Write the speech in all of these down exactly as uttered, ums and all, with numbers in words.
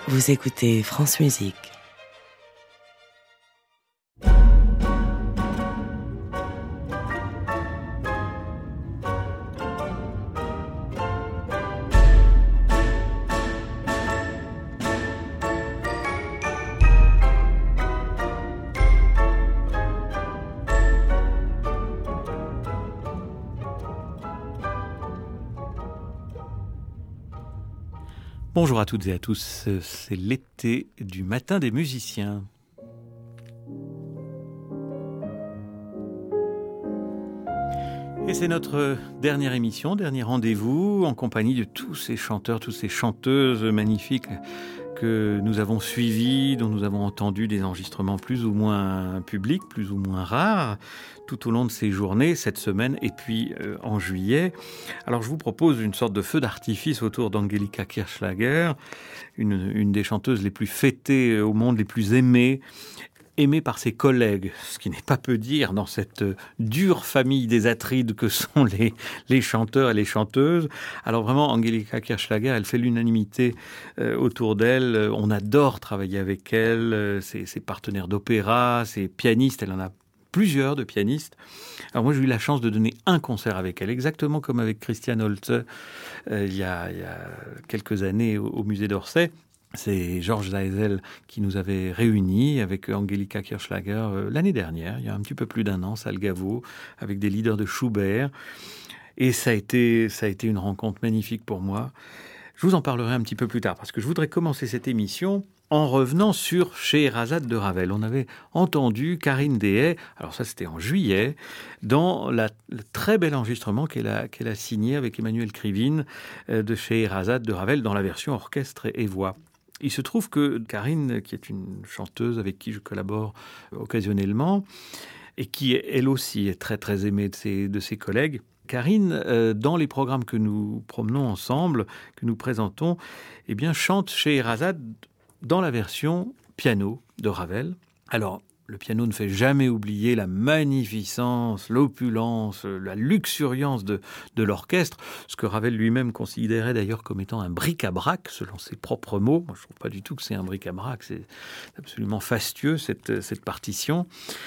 Vous écoutez France Musique. Bonjour à toutes et à tous, c'est l'été du matin des musiciens. Et c'est notre dernière émission, dernier rendez-vous en compagnie de tous ces chanteurs, toutes ces chanteuses magnifiques que nous avons suivis, dont nous avons entendu des enregistrements plus ou moins publics, plus ou moins rares, tout au long de ces journées, cette semaine et puis euh, en juillet. Alors je vous propose une sorte de feu d'artifice autour d'Angelika Kirchschlager, une, une des chanteuses les plus fêtées au monde, les plus aimées, aimée par ses collègues, ce qui n'est pas peu dire dans cette dure famille des Atrides que sont les, les chanteurs et les chanteuses. Alors vraiment, Angelika Kirchschlager, elle fait l'unanimité euh, autour d'elle. On adore travailler avec elle, euh, ses, ses partenaires d'opéra, ses pianistes, elle en a plusieurs de pianistes. Alors moi, j'ai eu la chance de donner un concert avec elle, exactement comme avec Christian Holze, euh, il, y a, il y a quelques années au, au musée d'Orsay. C'est Georges Zeisel qui nous avait réunis avec Angelika Kirchschlager euh, l'année dernière, il y a un petit peu plus d'un an, salle Gaveau, avec des leaders de Schubert. Et ça a été, ça a été une rencontre magnifique pour moi. Je vous en parlerai un petit peu plus tard, parce que je voudrais commencer cette émission en revenant sur Scheherazade de Ravel. On avait entendu Karine Dehaye, alors ça c'était en juillet, dans la, le très bel enregistrement qu'elle a, qu'elle a signé avec Emmanuel Krivine euh, de Scheherazade de Ravel dans la version orchestre et voix. Il se trouve que Karine, qui est une chanteuse avec qui je collabore occasionnellement, et qui, elle aussi, est très très aimée de ses, de ses collègues, Karine, euh, dans les programmes que nous promenons ensemble, que nous présentons, eh bien, chante Scheherazade dans la version piano de Ravel. Alors, le piano ne fait jamais oublier la magnificence, l'opulence, la luxuriance de, de l'orchestre, ce que Ravel lui-même considérait d'ailleurs comme étant un bric-à-brac, selon ses propres mots. Moi, je ne trouve pas du tout que c'est un bric-à-brac, c'est absolument fastueux, cette, cette partition.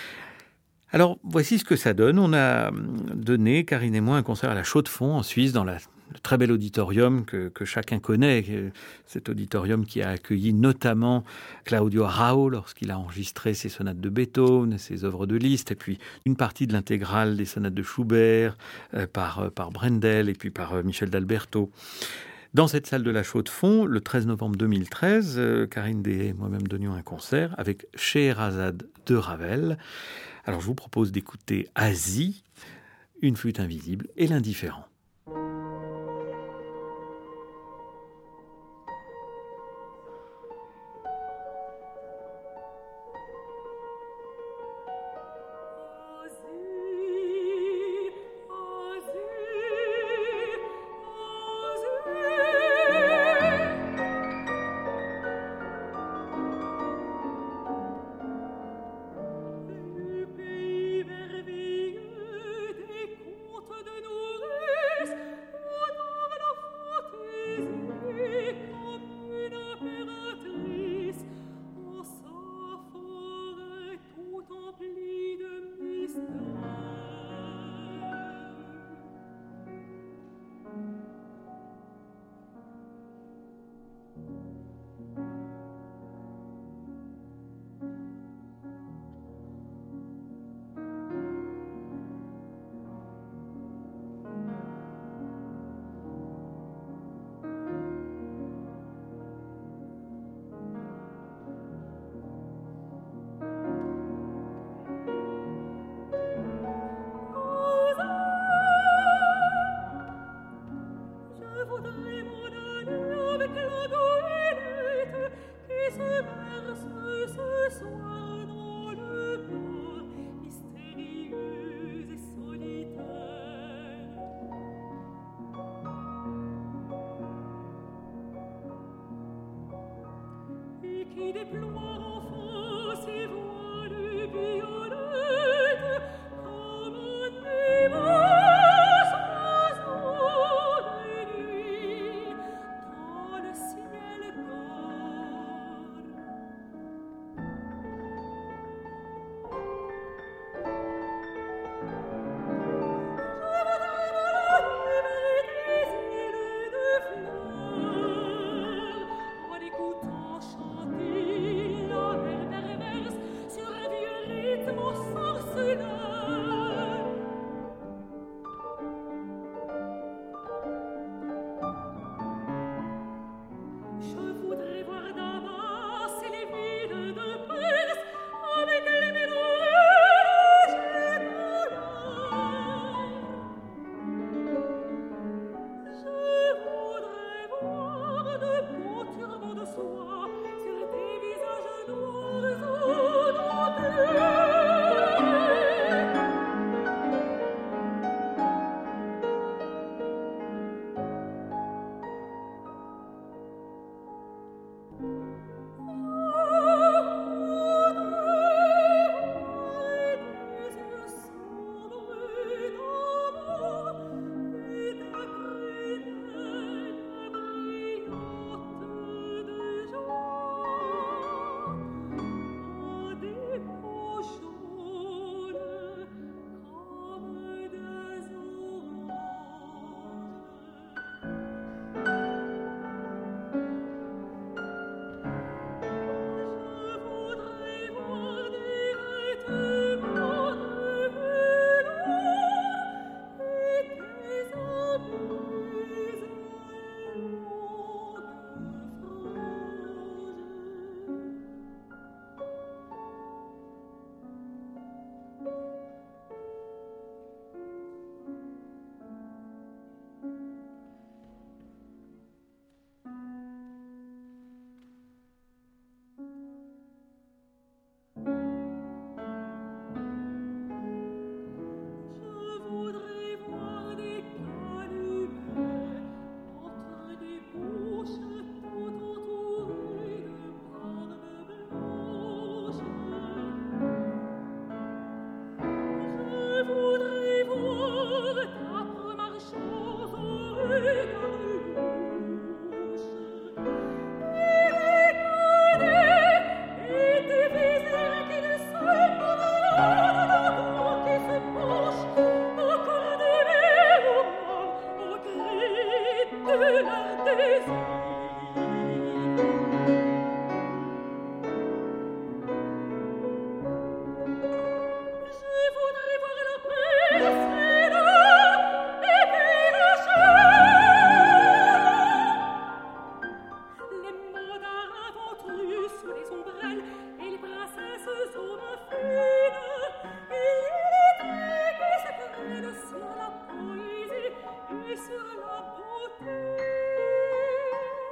Alors, voici ce que ça donne. On a donné, Karine et moi, un concert à la Chaux-de-Fonds, en Suisse, dans la le très bel auditorium que, que chacun connaît, cet auditorium qui a accueilli notamment Claudio Arrau lorsqu'il a enregistré ses sonates de Beethoven, ses œuvres de Liszt, et puis une partie de l'intégrale des sonates de Schubert euh, par, euh, par Brendel et puis par euh, Michel d'Alberto. Dans cette salle de la Chaux-de-Fonds, le treize novembre deux mille treize, euh, Karine Dehaye et moi-même donnions un concert avec Scheherazade de Ravel. Alors je vous propose d'écouter Asie, Une flûte invisible et l'indifférent. Sur la beauté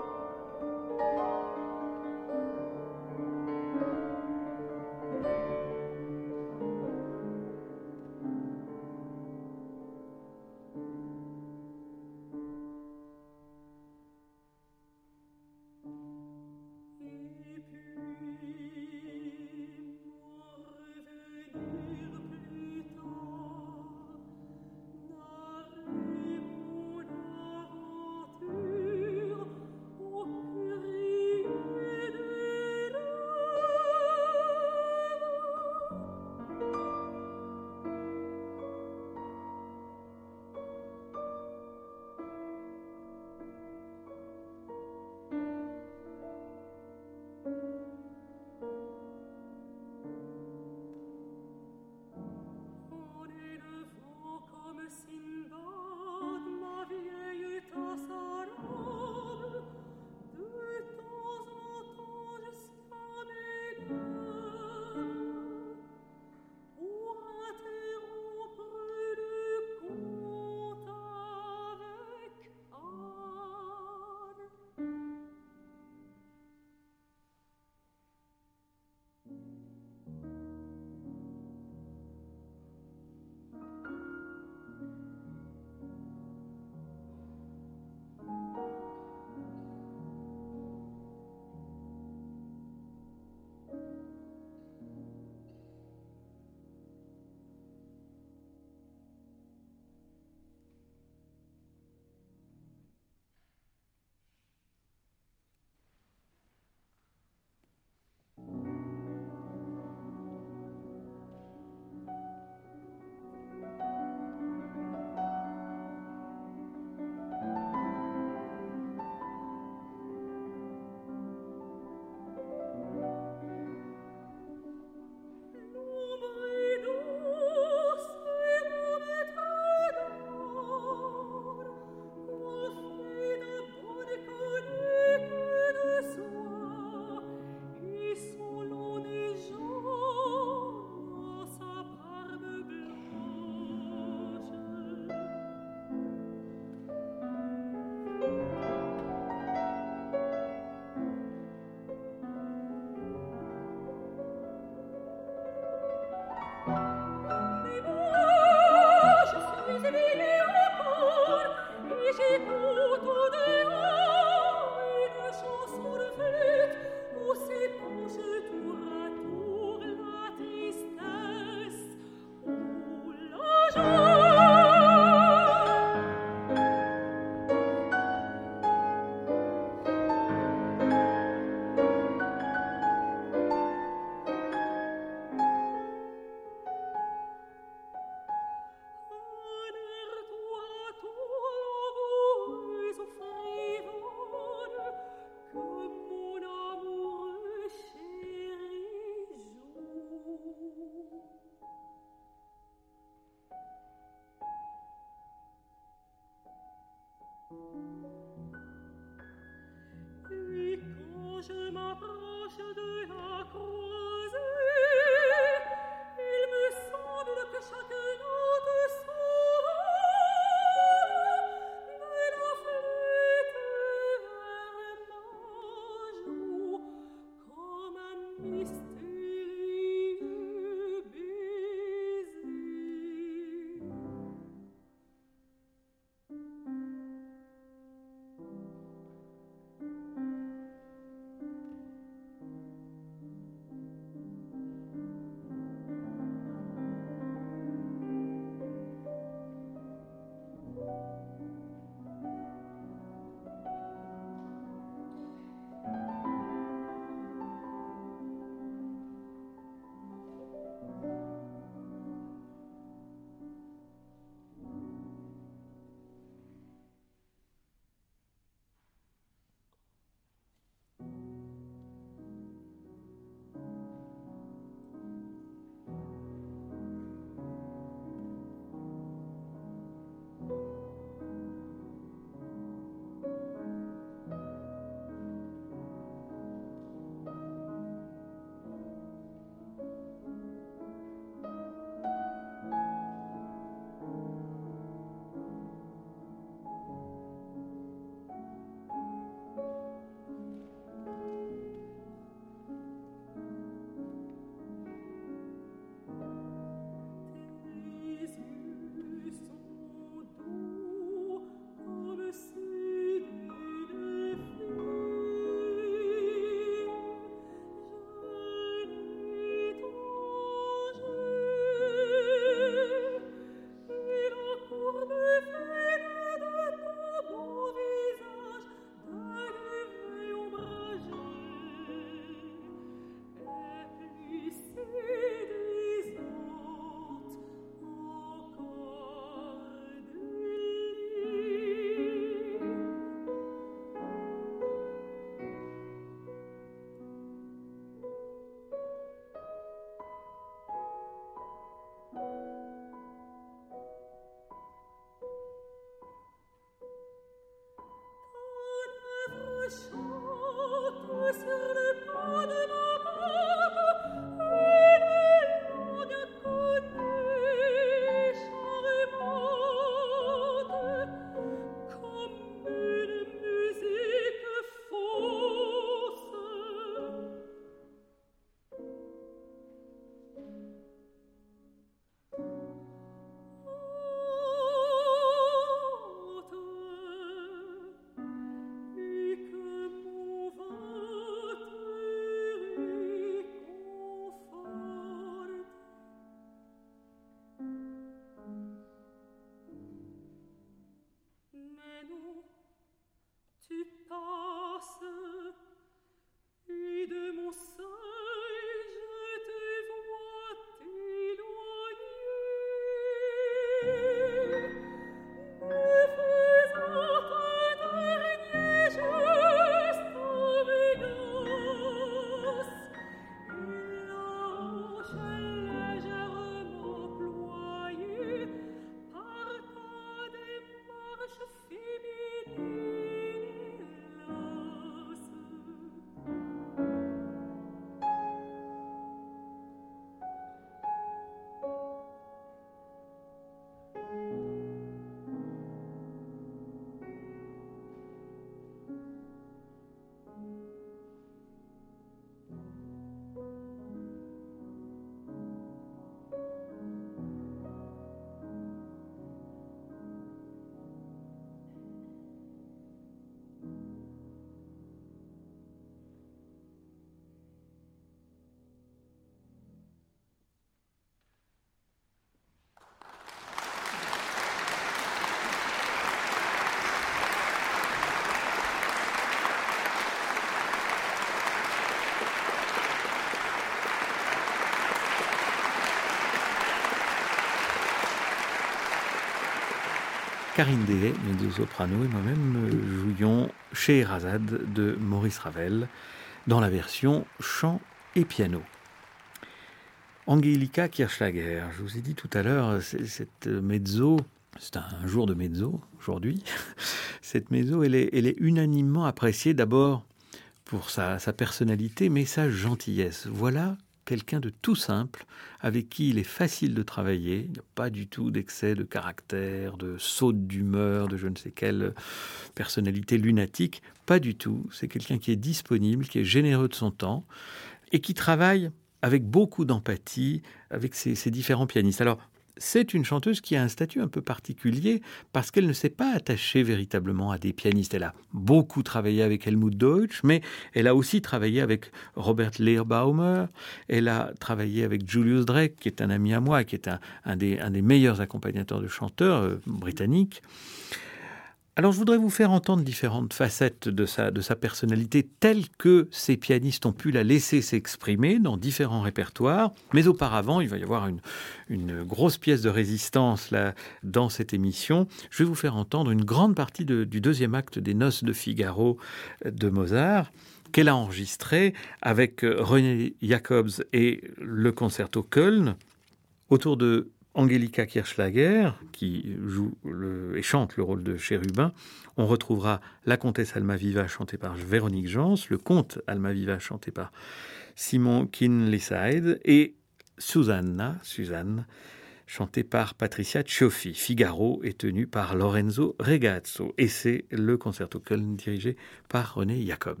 Karine Dehaye, mezzo-soprano, et moi-même jouions Scheherazade de Maurice Ravel dans la version chant et piano. Angelika Kirchschlager, je vous ai dit tout à l'heure, cette mezzo, c'est un jour de mezzo aujourd'hui, cette mezzo, elle est, elle est unanimement appréciée d'abord pour sa, sa personnalité, mais sa gentillesse. Voilà quelqu'un de tout simple, avec qui il est facile de travailler. Il n'y a pas du tout d'excès de caractère, de saute d'humeur, de je ne sais quelle personnalité lunatique. Pas du tout. C'est quelqu'un qui est disponible, qui est généreux de son temps et qui travaille avec beaucoup d'empathie avec ses, ses différents pianistes. Alors, c'est une chanteuse qui a un statut un peu particulier parce qu'elle ne s'est pas attachée véritablement à des pianistes. Elle a beaucoup travaillé avec Helmut Deutsch, mais elle a aussi travaillé avec Robert Leerbaumer, elle a travaillé avec Julius Drake, qui est un ami à moi, qui est un, un, des, un des meilleurs accompagnateurs de chanteurs euh, britanniques. Alors, je voudrais vous faire entendre différentes facettes de sa, de sa personnalité telle que ces pianistes ont pu la laisser s'exprimer dans différents répertoires. Mais auparavant, il va y avoir une, une grosse pièce de résistance là, dans cette émission. Je vais vous faire entendre une grande partie de, du deuxième acte des Noces de Figaro de Mozart, qu'elle a enregistré avec René Jacobs et le Concerto Köln, autour de Angelika Kirchschlager, qui joue le, et chante le rôle de Chérubin. On retrouvera la comtesse Almaviva chantée par Véronique Jans, le comte Almaviva chanté par Simon Kinleyside et Susanna, Suzanne, chantée par Patricia Cioffi. Figaro est tenu par Lorenzo Regazzo et c'est le Concerto Köln dirigé par René Jacobs.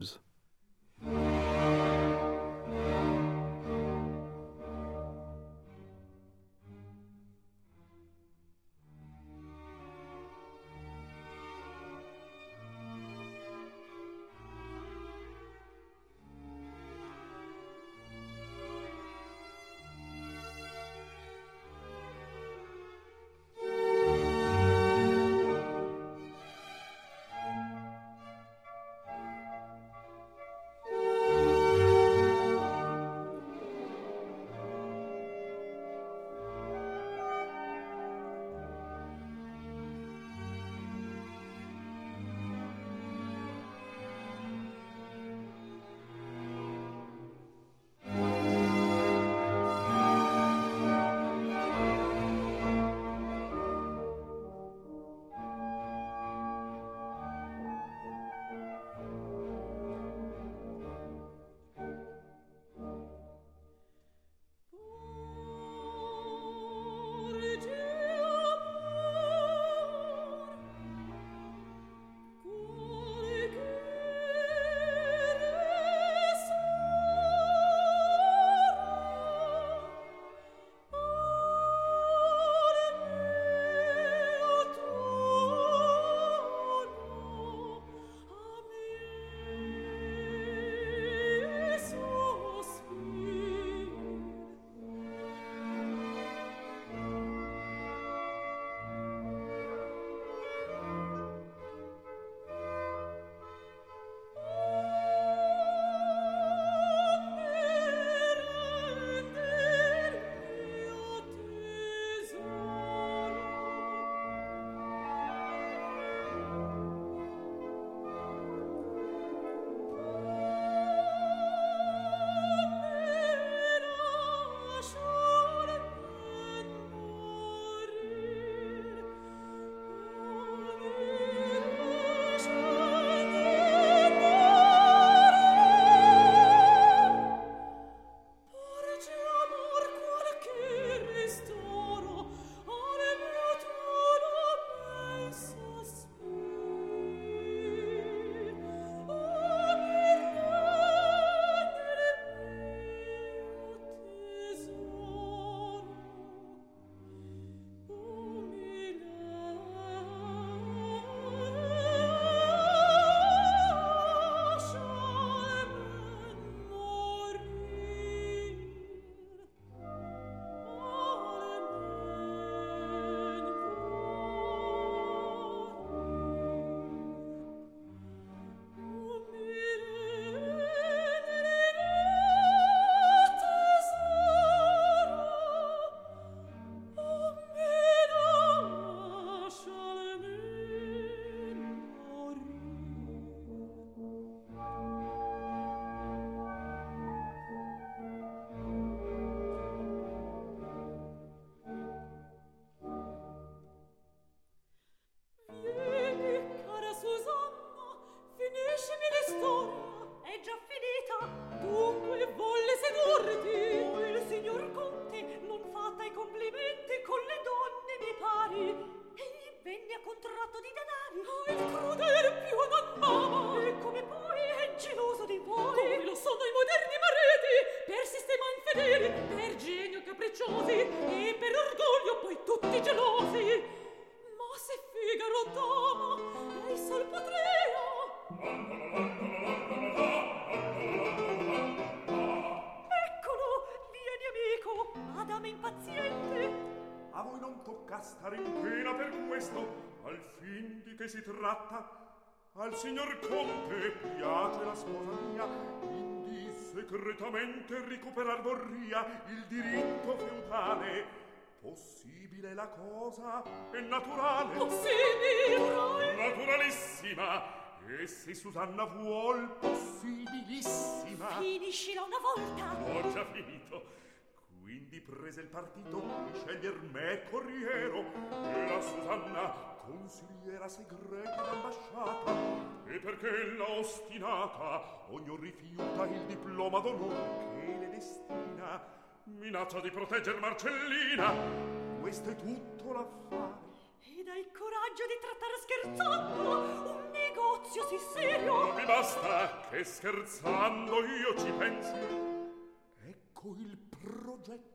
che si tratta? Al signor Conte piace la sposa mia, indi segretamente recuperar vorria il diritto feudale. Possibile la cosa? È naturale? Possibile! Naturalissima! E se Susanna vuol, possibilissima! Finiscila una volta! Ho già finito. Quindi prese il partito di sceglier me corriero e la Susanna consigliera segreta d'ambasciata, e perché la ostinata ognuno rifiuta il diploma d'onore che le destina, minaccia di protegger Marcellina. Questo è tutto l'affare. Ed hai il coraggio di trattare scherzando un negozio sì serio? Non mi basta che scherzando io ci pensi. Ecco il progetto.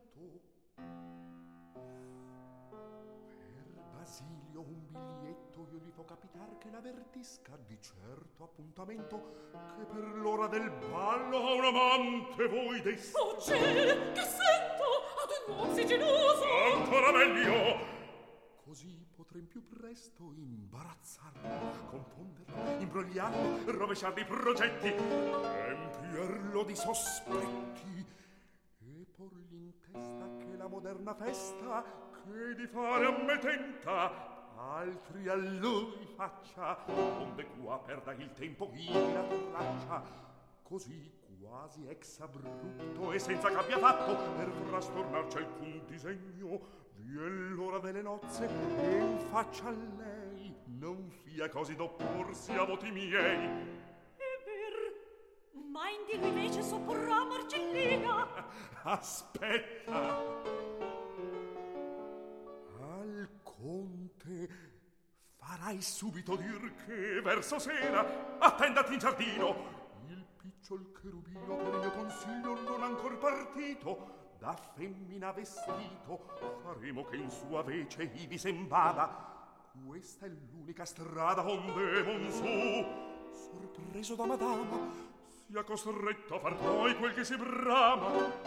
Per Basilio un biglietto io gli fo capitar che l'avvertisca di certo appuntamento che per l'ora del ballo a un amante voi deste. Oh cielo, che sento ad un uomo sì geloso! Ancora meglio! Così potrem più presto imbarazzarlo, confonderlo, imbrogliarlo, rovesciarlo i progetti, empierlo di sospetti e porgli in testa che la moderna festa che di fare a me tenta altri a lui faccia, onde qua perda il tempo ivi la traccia, così quasi ex abrupto e senza che abbia fatto per frastornarci alcun disegno. Vien l'ora delle nozze e in faccia a lei non fia così d'opporsi a voti miei. È ver, ma in di lui invece sopporrà Marcellina. Aspetta. Al conte farai subito dir che verso sera attendati in giardino. Il picciol cherubino per il mio consiglio non ancor partito, da femmina vestito, faremo che in sua vece ivi sen vada. Questa è l'unica strada onde mon su, sorpreso da madama, sia costretto a far poi quel che si brama.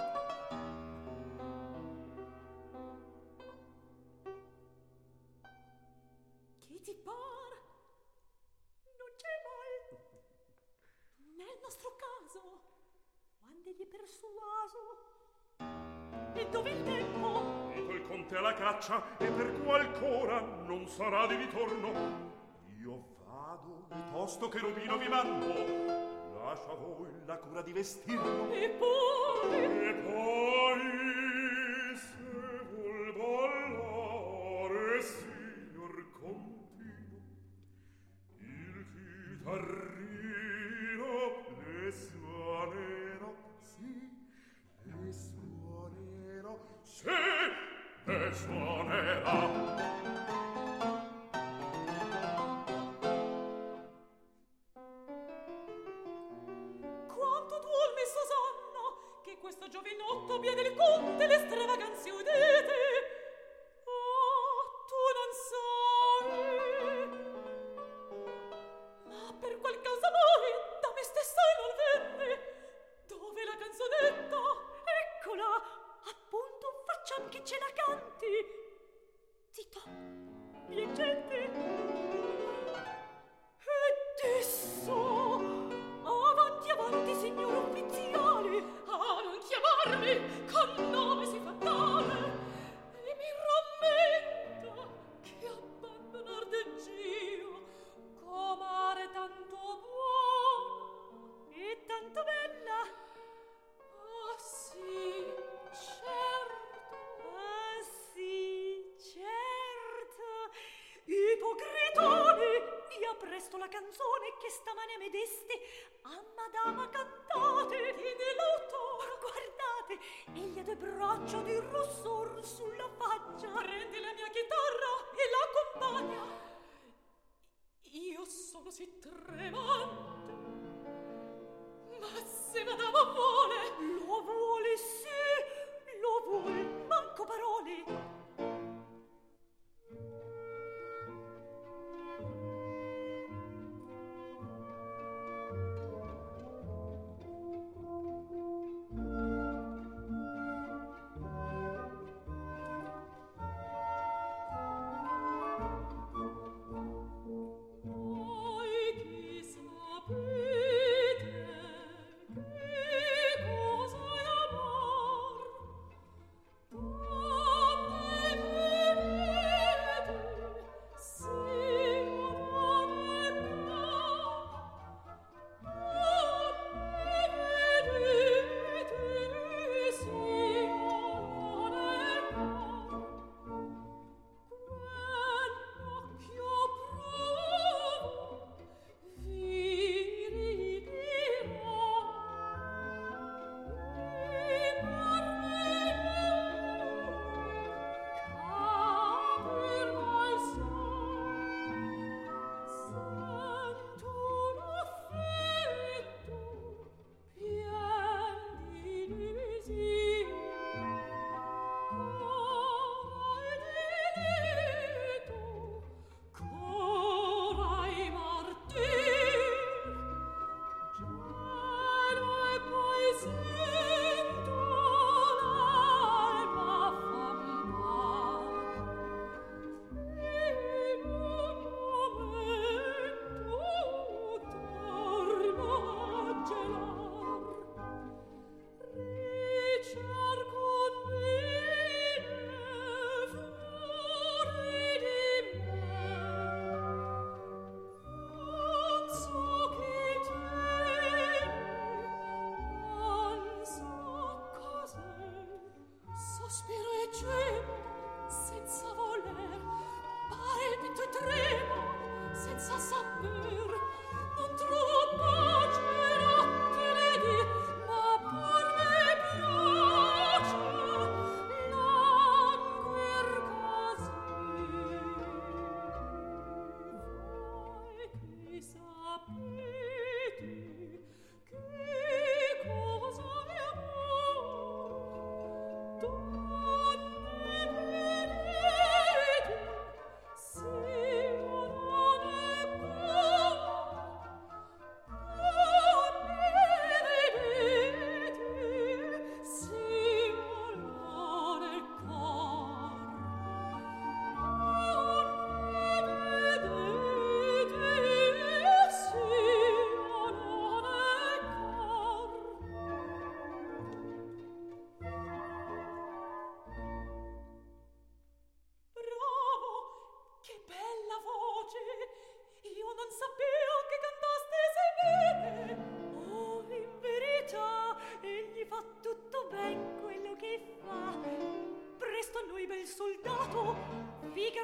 Chi ti par? Non c'è mal. Nel nostro caso, quando egli è persuaso, e dove il tempo? Dico il conte alla caccia, e per qualcora non sarà di ritorno. Io vado, e tosto che Rubino vi mando, lascia a voi la cura di vestirlo. E poi? E poi, se vuol ballare, signor Contino, il chitarrino le suonerò, sì, le suonerò, sì, le suonerò. Quanto duol messo sonno che questo giovinotto abbia del conte le stravaganze udite. Oh, tu non sai, ma per qual causa mai da me stessa non venne. Dove la canzonetta? Eccola, appunto, facciam che ce la canti. Zitto, bien gente. E disso, avanti, avanti, signor ufficiale. Ah, non chiamarmi con nome si fatale. E mi rammenta che abbandonar del giro comare tanto buono e tanto bella. Ah, sì, certo, ah, sì, certo. Ipocritoni, ia presto la canzone che stamane me deste a madama cantate. E dell'autore guardate, egli ha due braccia di rossor sulla faccia. Prendi la mia chitarra e l'accompagna. Io sono sì tremante, ma se madama vuole, lo vuole, sì, lo vuole, manco parole.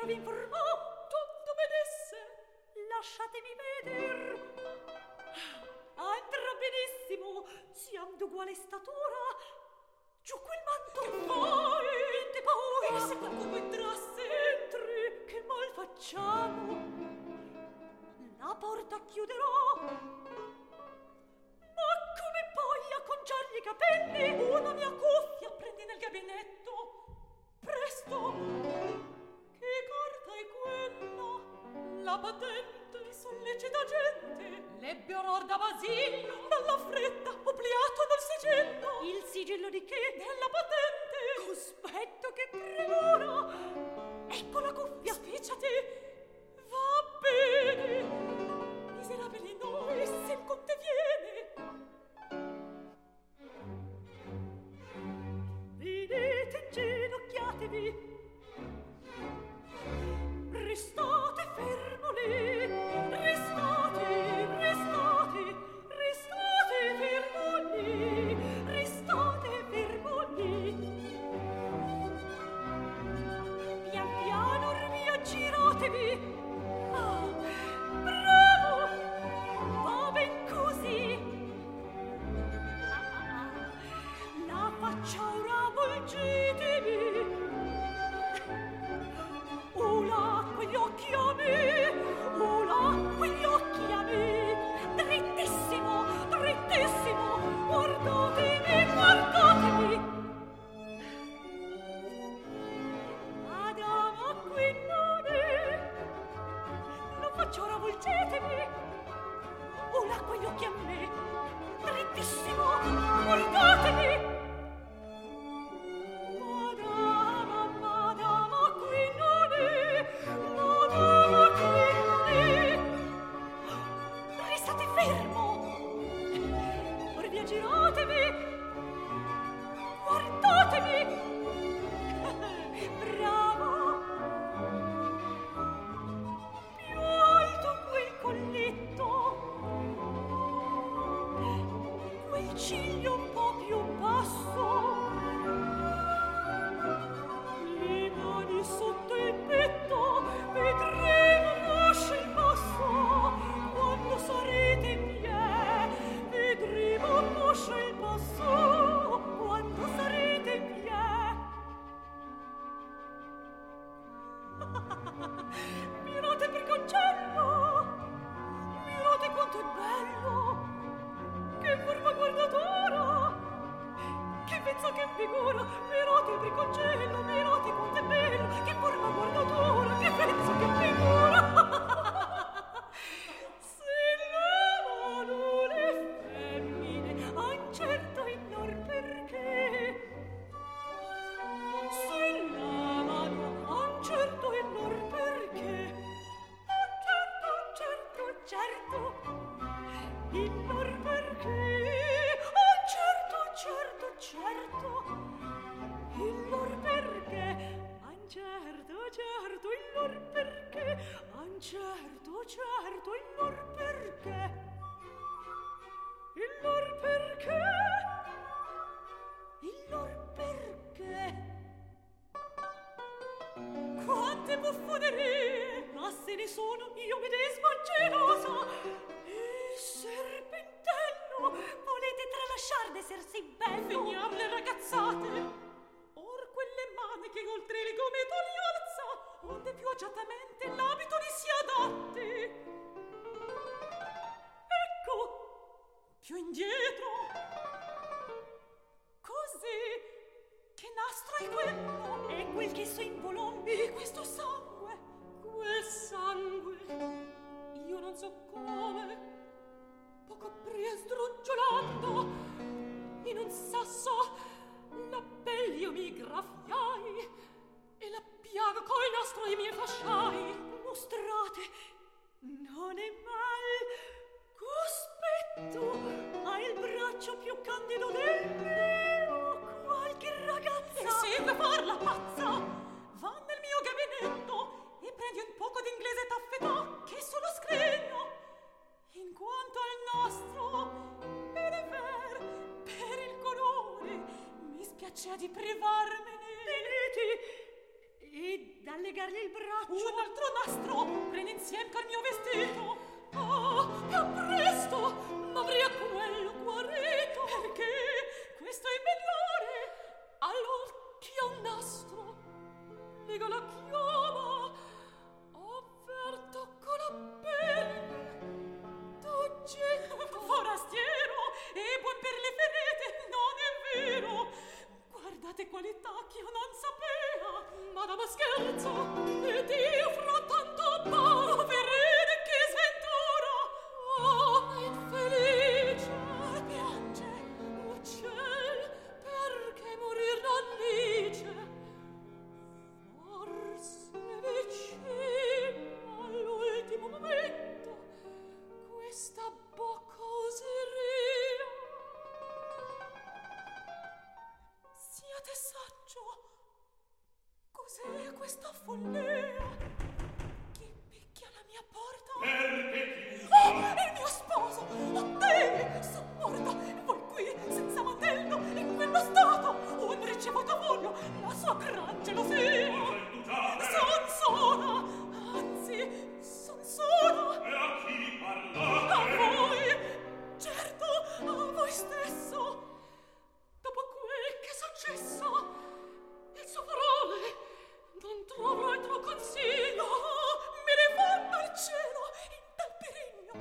Signora vi informò tutto benesse. Lasciatemi veder. Ah, entra benissimo. Siam d'uguale statura. Giù quel manto. Che fai? Te paura. E se qualcuno entrasse? Entri. Che mal facciamo? La porta chiuderò. Ma come poi acconciargli i capelli? Una mia cuffia prendi nel gabinetto. Presto. Che carta è quella? La patente mi sollecita gente. L'ebbe oror da Basilio. Dalla fretta ho pliato nel sigillo. Il sigillo di che? Della patente. Cospetto che premura. Ecco la cuffia. Spicciati. Va bene. Miserabili noi, se il conte viene. Venite, inginocchiatevi. Restate fermo lì. Restate, restate, restate fermo lì. Restate fermo lì. Pian piano orvia giratevi. Ah, bravo! Va ben così. La faccia ora volgitevi. Ula quegli occhi a me. Ula quegli occhi a me. Drittissimo, drittissimo. Guardatemi, guardatemi. Madama qui non è. La faccia ora volgetevi. Ula quegli occhi a me. Drittissimo, guardatemi. Madama, madama qui non è. Madama qui non è. Restate fermo. Ora via giratevi. Guardatemi. Bravo. Più alto quel colletto. Quel ciglio un po' più basso. Le mani sotto il petto. Vedremo moscia il passo. Quando sarete in piedi. Vedremo moscia il passo. Quando sarete in piedi. Mirate per concello. Mirate quanto è bello. Che forma guardatora. Che vezza, che figura. Mirate il briconcello. Mirate quanto è bello. Che forma guardatora. Che vezza, che figura. Se lavano le femmine han certo il lor perché. Se lavano han certo il lor perché. Ah, certo, certo, certo. Il lor perché. Ah, certo, certo, certo. Il lor perché. Ah, certo, certo, il lor perché. Ah, certo, certo, il lor perché. Il lor perché. Il lor perché. Quante buffonerie! Ma se ne sono io medesima gelosa. Il serpentello! Volete tralasciar d'esser sì bello? Finiam le ragazzate! Or quelle maniche oltre il gometto li alza, onde più agiatamente l'abito li si adatti. Ecco! Più indietro! Così! Che nastro è quello? È quel che so in volon. E questo sangue? Quel sangue? Io non so come. Poco pria sdrucciolando in un sasso la pelle io mi graffiai e la piaga coi nastri mi fasciai. Mostrate, non è mal. Cospetto, ha il braccio più candido del mio. Qualche ragazza e segue far la pazza. Va nel mio gabinetto e prendi un poco d'inglese taffetà che sono scrigno. In quanto al nostro, ed è ver, per il colore, mi spiacea di privarmene. Venite, E da legargli il braccio. Un altro nastro, prendi insieme col mio vestito. Ah, più presto, m'avria quello guarito. Perché questo è migliore. All'occhio un nastro, lega la chioma, avverto con la pelle. Tu getto forastiero e buon per le ferite, non è vero. Guardate quali tacchi io non sapea, madama scherzo, ed io fra tanto poverine che sventura. Oh, infelice, piange, uccel, perché morir l'annice? Forse vicino all'ultimo momento questa boccoseria. Siate saggio, cos'è questa follia? Chi picchia alla mia porta? Perché chiusa? Oh, il mio sposo! Oh, te! Son morta! E voi qui, senza mantello, in quello stato! Un ricevuto voglio, la sua gran gelosia! Cosa indugiate? Son sola! Anzi, son sola! E a chi parlate? A voi! Certo, a voi stesso! Dopo quel che è successo, il suo parole non trovo altro consiglio. Me ne vanno al cielo in tal perigno.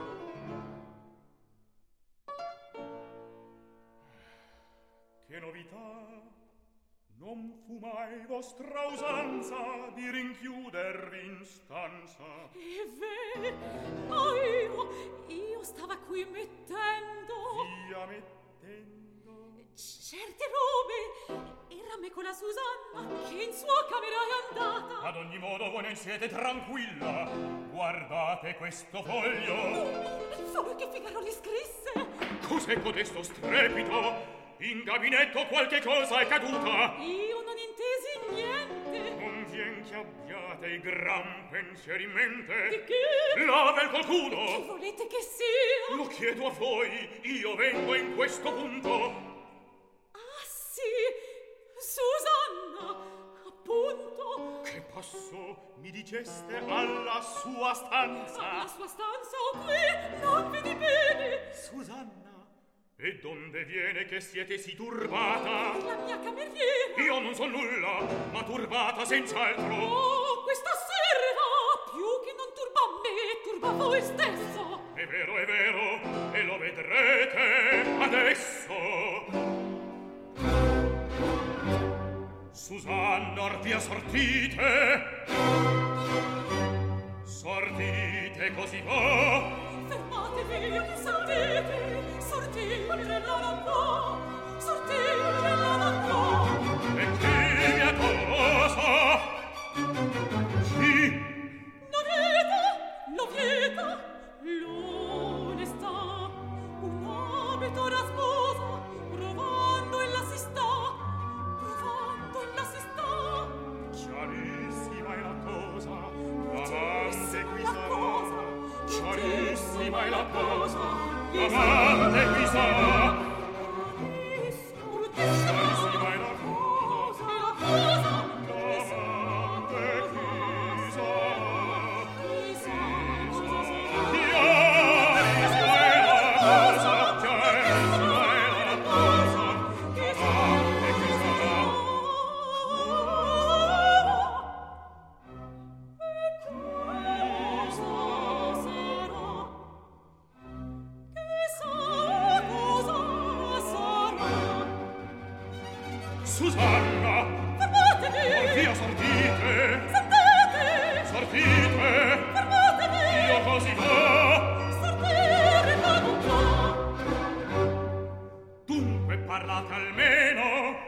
Che novità! Non fu mai vostra usanza di rinchiudervi in stanza. E ve, ma io, io stava qui mettendo Via mettendo. certe robe. Era me con la Susanna che in sua camera è andata. Ad ogni modo voi ne siete tranquilla. Guardate questo foglio. Il foglio che Figaro gli scrisse. Cos'è codesto strepito? In gabinetto qualche cosa è caduta. Io non intesi niente. Convien che abbiate i gran pensieri in mente. Di che? L'ave il Che qualcuno. volete che sia? Lo chiedo a voi, io vengo in questo punto. Ah, sì, Susanna, appunto. Che passo mi diceste alla sua stanza? Alla sua stanza o qui, non vedi bene. Susanna, e donde viene che siete si turbata? La mia cameriera. Io non so nulla, ma turbata senz'altro. Oh, questa serva, più che non turba me, turba voi stesso. È vero, è vero, e lo vedrete adesso. Susanna, or via sortite. Sortite così va. Fermatevi, sortite, sortite nella notte, sortite nella notte. E chi mi accosa? Chi? Non vieta, lo vieta, l'onestà, un abito la sposa, provando ella si sta, provando ella si sta. Chiarissima è la cosa, l'amante qui La sarà. cosa, Chiarissima è la cosa, l'amante qui sarà. Chiarissima è la cosa, l'amante qui sarà. Chiarissima è la cosa, chiarissima è la cosa, l'amante qui sarà. Susanna, Fermatevi! via sortite, Sortite! sortite, Fermatevi! io così va. Sortire la notte! Dunque parlate almeno.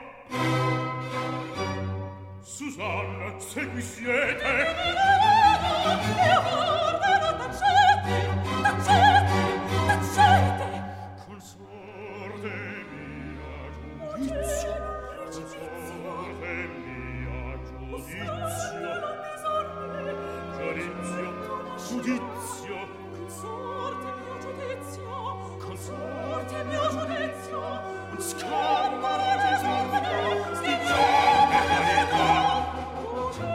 Susanna, se qui siete, E guardano, tacete, tacete, tacete! consorte mia giudizio, consorte mia giudizio, giudizio, giudizio, Consorte mio giudizio, consorte mio giudizio, scandalo, scandalo, sticciate varietà. giudizio,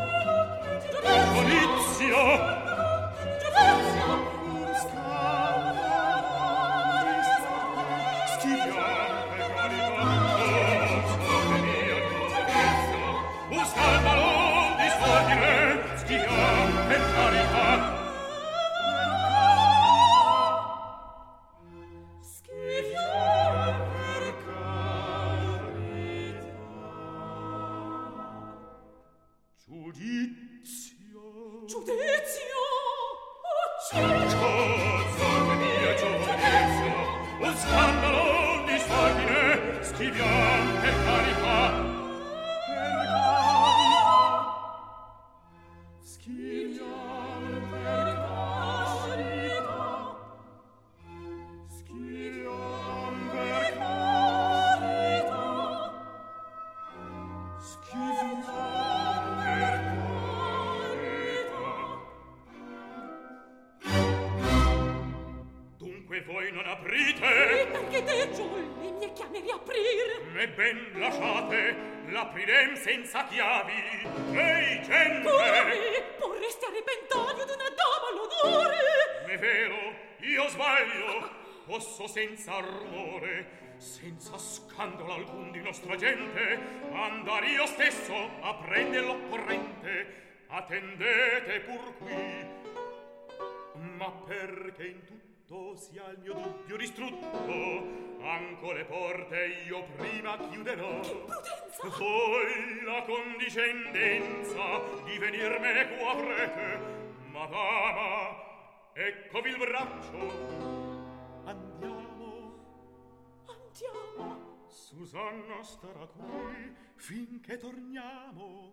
Senza chiavi, ehi gente! Corri, porresti a repentaglio d'una dama l'onore! È vero, io sbaglio, posso senza rumore, senza scandalo alcun di nostra gente, andar io stesso a prender l'occorrente, attendete pur qui, ma perché in tutto sia il mio dubbio distrutto, anco le porte io prima chiuderò. Che prudenza! Voi la condiscendenza di venir meco avrete, madama, eccovi il braccio. Andiamo. Andiamo. Susanna starà qui finché torniamo.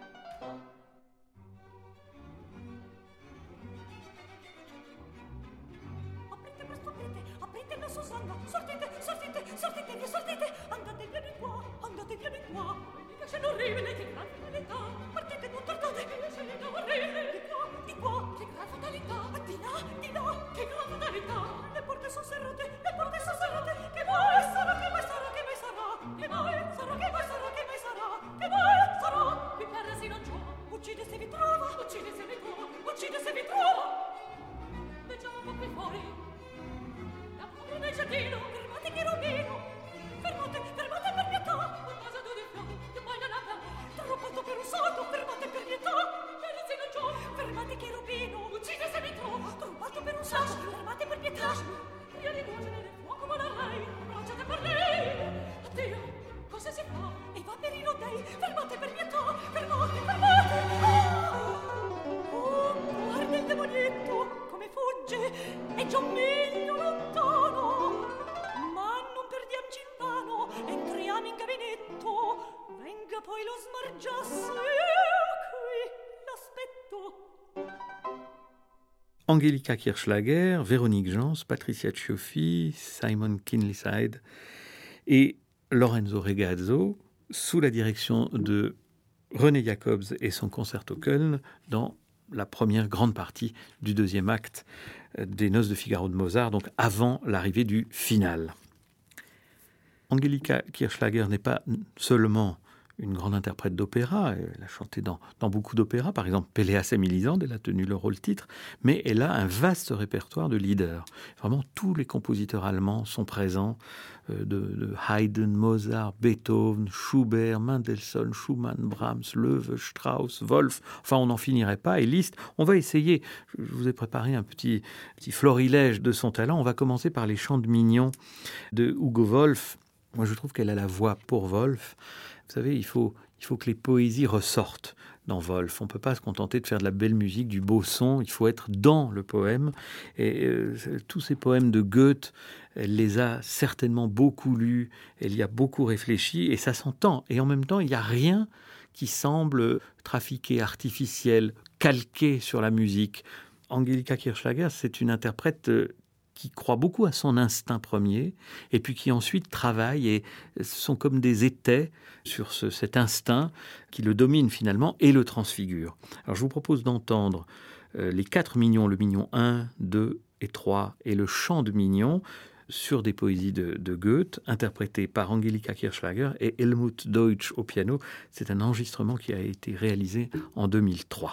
Aprite presto, aprite, aprite la Susanna, sortite, sortite, sortite, via, sortite, andate via di qua, andate via di qua. Mica c'è l'orribile, che gran fatalità. Partite, non tardate, Che scena orribile. di qua, di qua, Che gran fatalità. di là, di là. Che gran fatalità. Le porte sono serrate, le porte sono serrate. Che mai sarà, che mai sarà, che mai sarà, che mai sarà, che mai sarà, che mai sarà, che mai sarà. Qui persi non c'ho. Uccide se vi trova, Uccide se vi trova. uccide se vi trova. Leggiamo qui fuori. La povera nel giardino. Fermate Cherubino, fermate, fermate per pietà. Un vaso di fiori. Che poi non ha. Rubato per un soldo, fermate per pietà. Persi non c'ho. Fermate Cherubino, Uccide se mi trova. rubato per un soldo, fermate per pietà. Via di nuoce nel fuoco vorrei. Bracciate per lei. Addio. Cosa si fa? E va per i rodei, fermate per pietà, fermate, fermate. Oh, guarda il demonietto, come fugge, è già un miglio lontano. Ma non perdiamoci in vano, entriamo in gabinetto, venga poi lo smargiasse, qui l'aspetto. Angelika Kirchschlager, Véronique Jans, Patricia Cioffi, Simon Kinleyside et Lorenzo Regazzo, sous la direction de René Jacobs et son concerto Köln, dans la première grande partie du deuxième acte des Noces de Figaro de Mozart, donc avant l'arrivée du final. Angelika Kirchschlager n'est pas seulement une grande interprète d'opéra, elle a chanté dans, dans beaucoup d'opéras, par exemple Péléas et Mélisande, elle a tenu le rôle titre, mais elle a un vaste répertoire de leaders. Vraiment, tous les compositeurs allemands sont présents, euh, de, de Haydn, Mozart, Beethoven, Schubert, Mendelssohn, Schumann, Brahms, Loewe, Strauss, Wolf, enfin on n'en finirait pas, et Liszt. On va essayer, je vous ai préparé un petit, petit florilège de son talent, on va commencer par les chants de Mignon de Hugo Wolf. Moi je trouve qu'elle a la voix pour Wolf. Vous savez, il faut, il faut que les poésies ressortent dans Wolf. On ne peut pas se contenter de faire de la belle musique, du beau son. Il faut être dans le poème. Et euh, tous ces poèmes de Goethe, elle les a certainement beaucoup lus. Elle y a beaucoup réfléchi et ça s'entend. Et en même temps, il n'y a rien qui semble trafiqué, artificiel, calqué sur la musique. Angelika Kirchschlager, c'est une interprète euh, qui croit beaucoup à son instinct premier et puis qui ensuite travaille et sont comme des étais sur ce, cet instinct qui le domine finalement et le transfigure. Alors je vous propose d'entendre euh, les quatre mignons, le mignon un, deux et trois et le chant de Mignon sur des poésies de, de Goethe interprétées par Angelika Kirchschlager et Helmut Deutsch au piano. C'est un enregistrement qui a été réalisé en deux mille trois.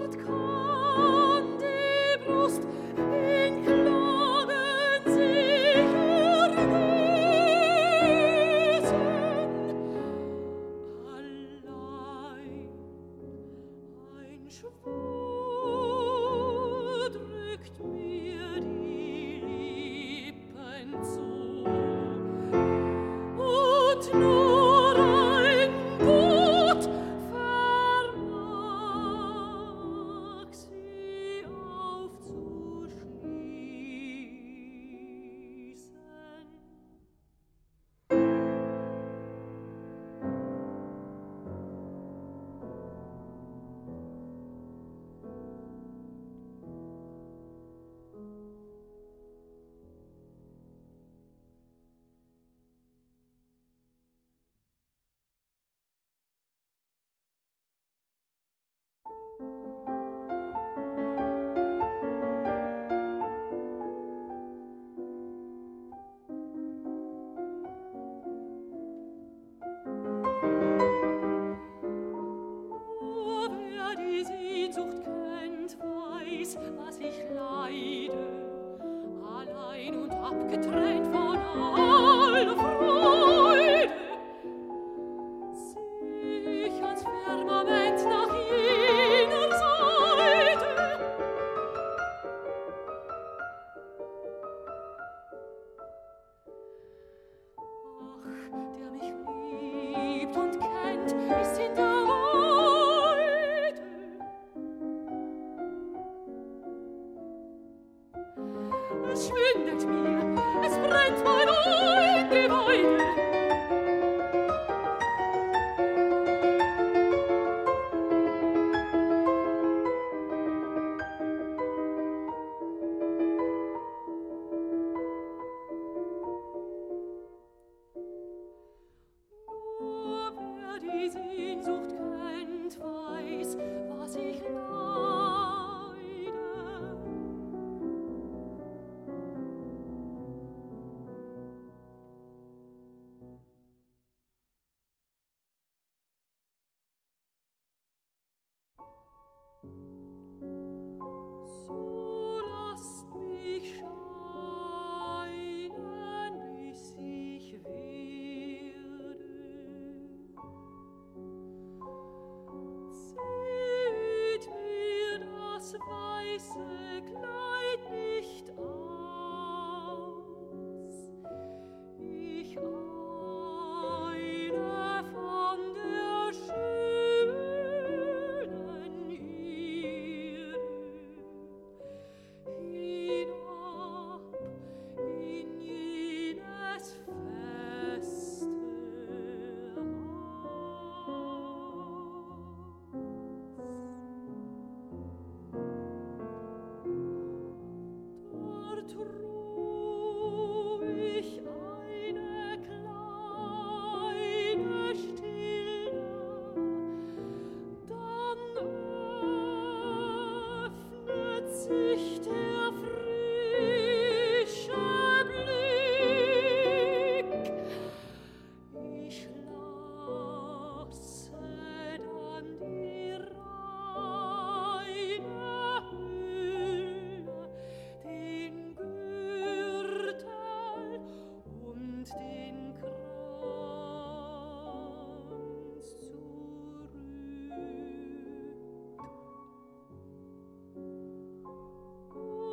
Oh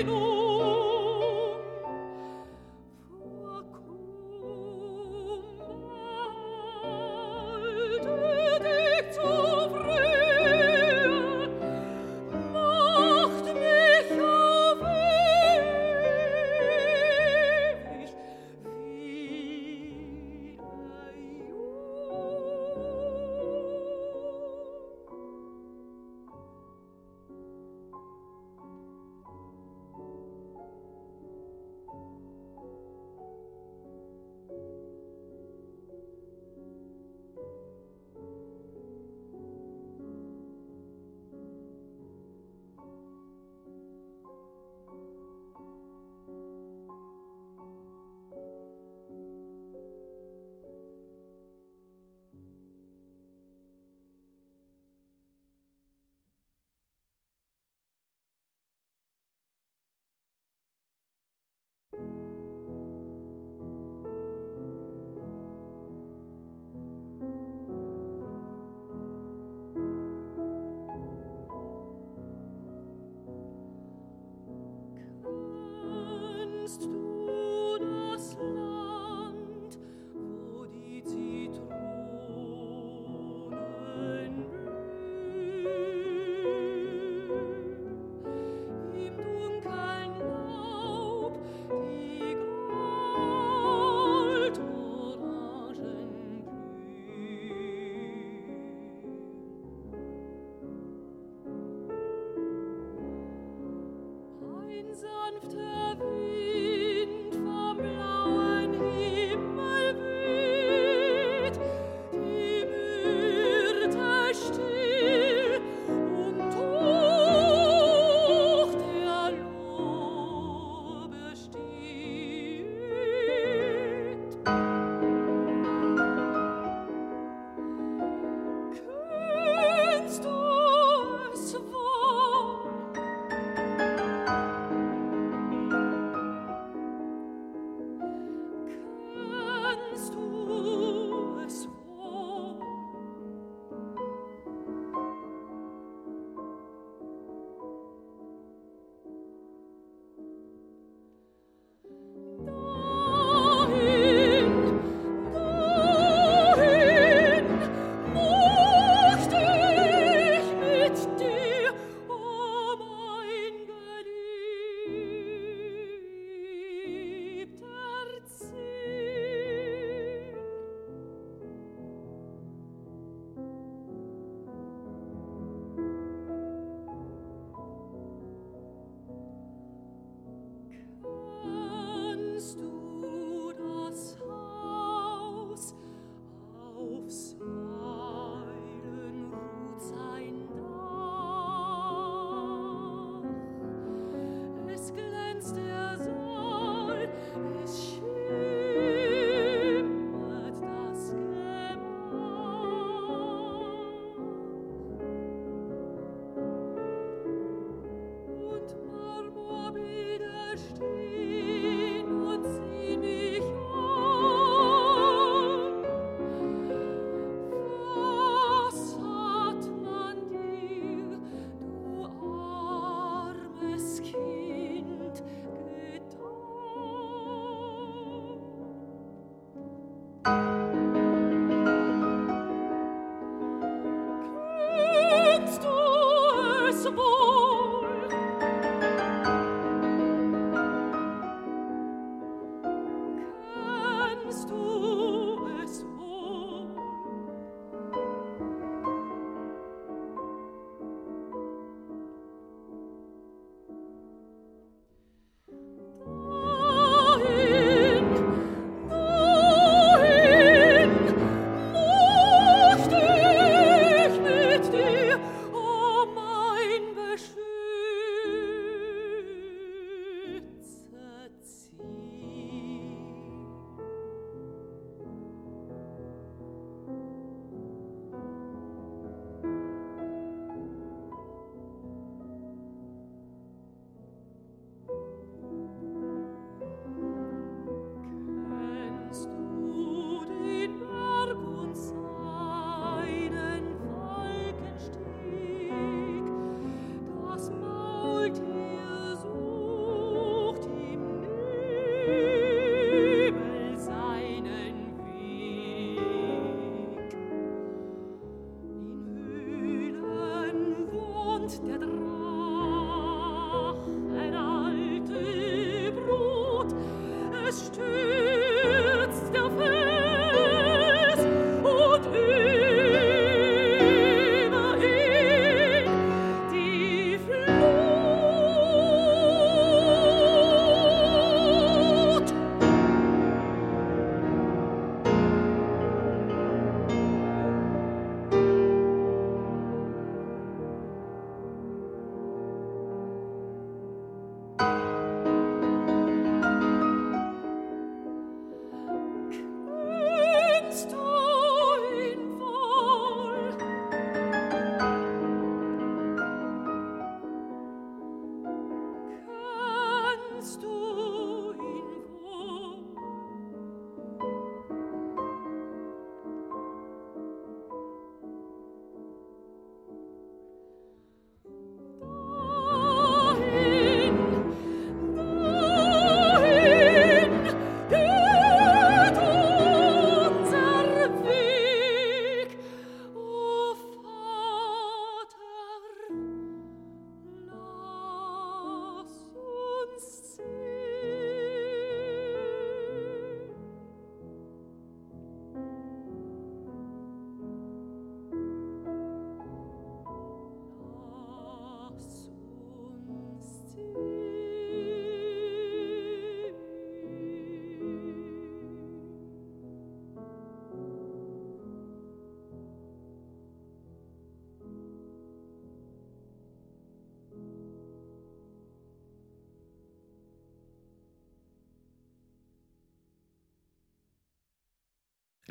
Dahin,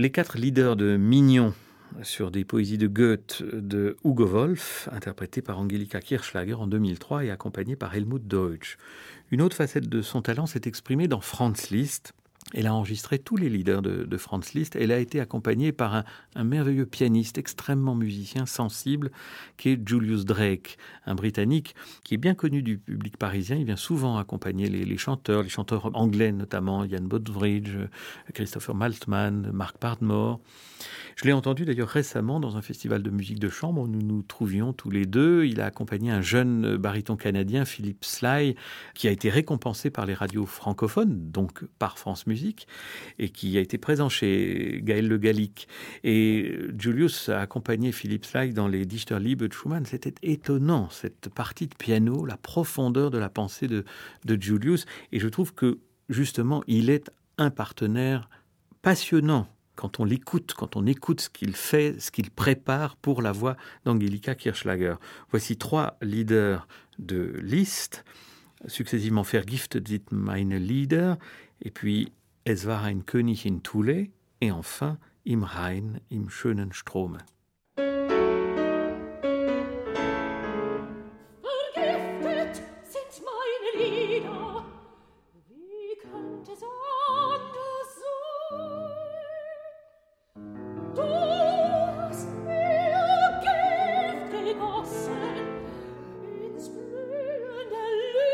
Les quatre leaders de Mignon sur des poésies de Goethe de Hugo Wolf, interprétées par Angelika Kirchschlager en deux mille trois et accompagnée par Helmut Deutsch. Une autre facette de son talent s'est exprimée dans Franz Liszt. Elle a enregistré tous les leaders de, de Franz Liszt. Elle a été accompagnée par un, un merveilleux pianiste, extrêmement musicien, sensible, qui est Julius Drake, un Britannique qui est bien connu du public parisien. Il vient souvent accompagner les, les chanteurs, les chanteurs anglais notamment, Ian Bodbridge, Christopher Maltman, Mark Pardmore. Je l'ai entendu d'ailleurs récemment dans un festival de musique de chambre où nous nous trouvions tous les deux. Il a accompagné un jeune baryton canadien, Philippe Sly, qui a été récompensé par les radios francophones, donc par France Musique, et qui a été présent chez Gaël Le Gallic. Et Julius a accompagné Philippe Sly dans les Dichterliebe de Schumann. C'était étonnant, cette partie de piano, la profondeur de la pensée de, de Julius. Et je trouve que, justement, il est un partenaire passionnant quand on l'écoute, quand on écoute ce qu'il fait, ce qu'il prépare pour la voix d'Angelika Kirchschlager. Voici trois leaders de Liszt, successivement Vergiftet sind meine Lieder, et puis Es war ein König in Thule, et enfin Im Rhein, im schönen Strome. Vergiftet sind meine Lieder, wie könnte es anders sein? Du hast mir Gift gegossen ins blühende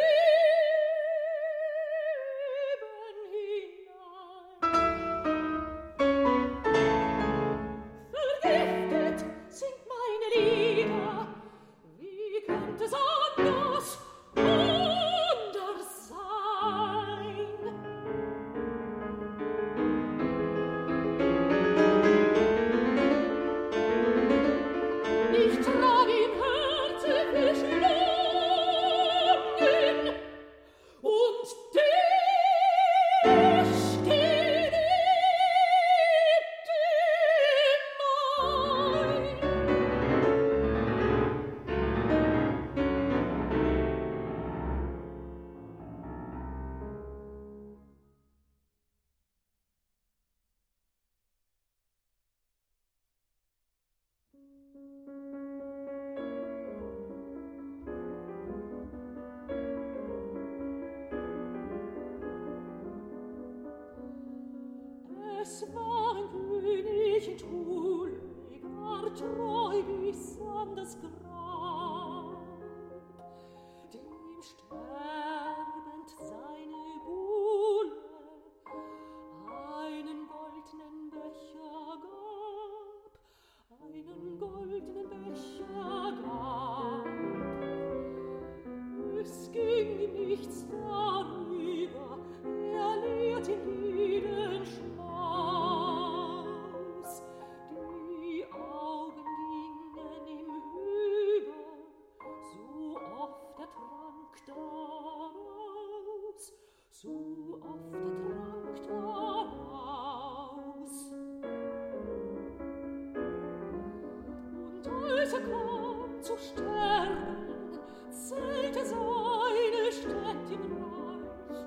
Leben hinein. Vergiftet sind meine Lieder, wie könnte es anders, anders sein? Ich trag im Herzen verschlungen und dich geliebt in mein. Es war ein König in Thule, gar treu bis an das Grab, dem sterbend seine Buhle einen goldenen Becher gab, einen goldenen Becher gab. Es ging ihm nichts darüber, er lehrt in jeden Schmaus. Die Augen gingen ihm über, so oft er trank daraus, so oft er trank daraus. Und als er kam zu sterben, zählte seine Stadt im Reich.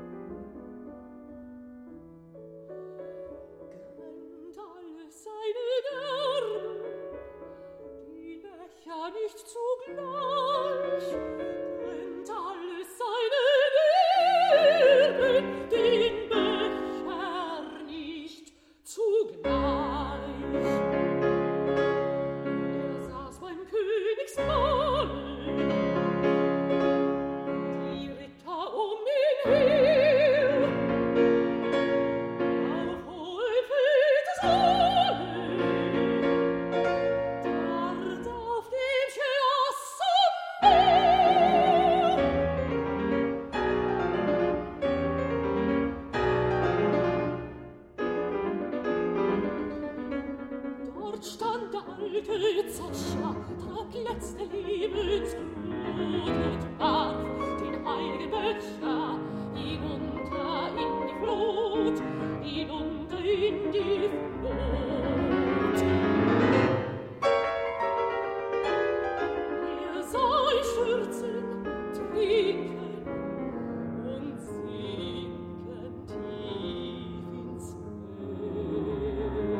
Grennt alle seine Gerben, die Becher nicht zugleich. Grennt alle seine Gerben, den Becher nicht zugleich. Er saß beim Königsmahl, die Ritter um ihn her, auf hohem Petersale, dort auf dem Schloss am Meer. Dort stand der alte Zecher, trank letzte Lebensblut und warf den heiligen Becher hinunter in die Flut, hinunter in die Flut. Er sah ihn stürzen, trinken und sinken tief ins Meer.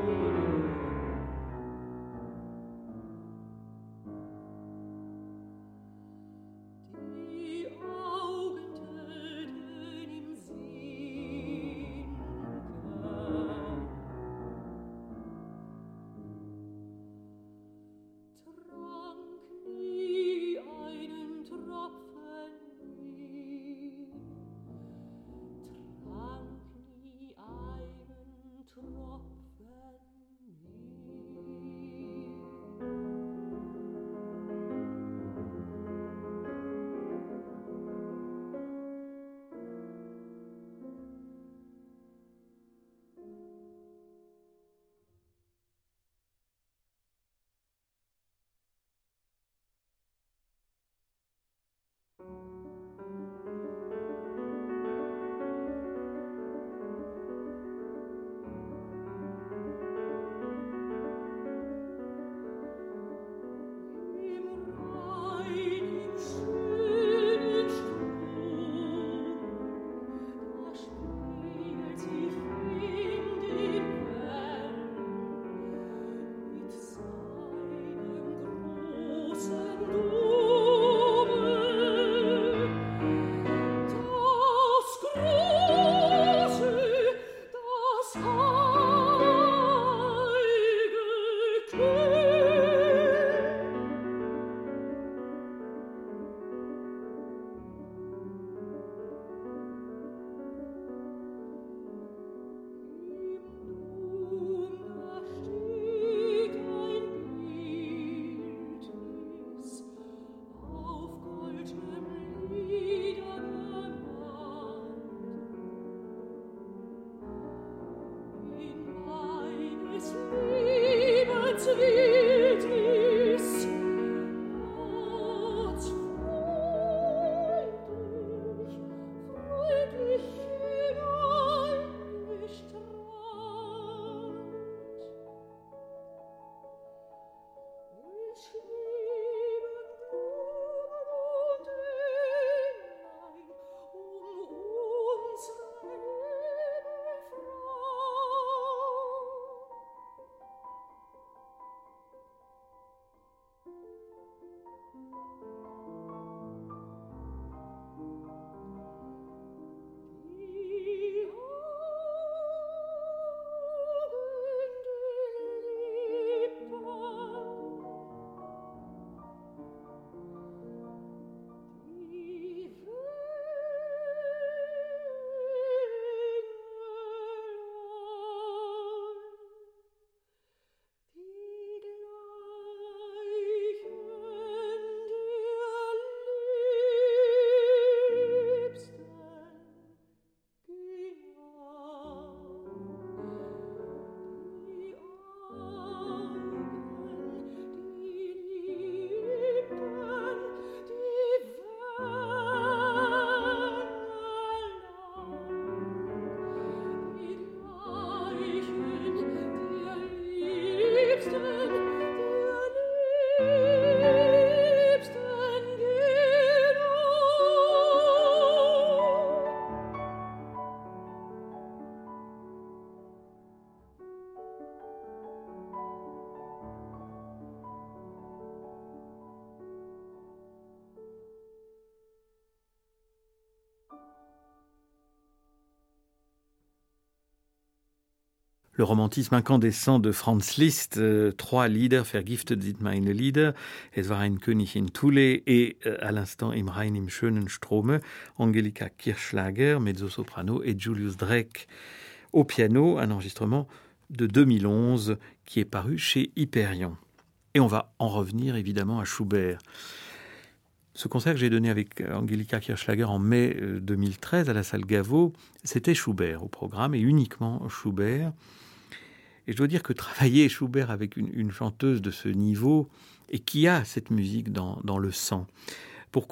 Le romantisme incandescent de Franz Liszt, euh, trois Lieder, Vergiftet sind meine Lieder, Es war ein König in Thule et euh, à l'instant Im Rhein im schönen Strome, Angelika Kirchschlager, mezzo-soprano et Julius Drake au piano, un enregistrement de deux mille onze qui est paru chez Hyperion. Et on va en revenir évidemment à Schubert. Ce concert que j'ai donné avec Angelika Kirchschlager en mai deux mille treize à la salle Gaveau, c'était Schubert au programme et uniquement Schubert. Et je dois dire que travailler Schubert avec une, une chanteuse de ce niveau et qui a cette musique dans, dans le sang. Pourquoi ?